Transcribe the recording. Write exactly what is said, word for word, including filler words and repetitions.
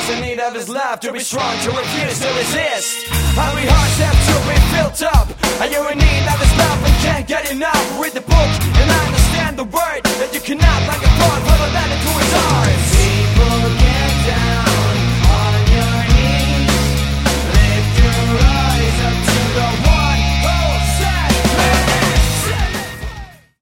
is in need of his love to be strong, to refuse to resist. Hungry hearts have to be filled up. Are you in need of his love and can't get enough? Read the book and understand the word that you cannot like a thought, follow that into his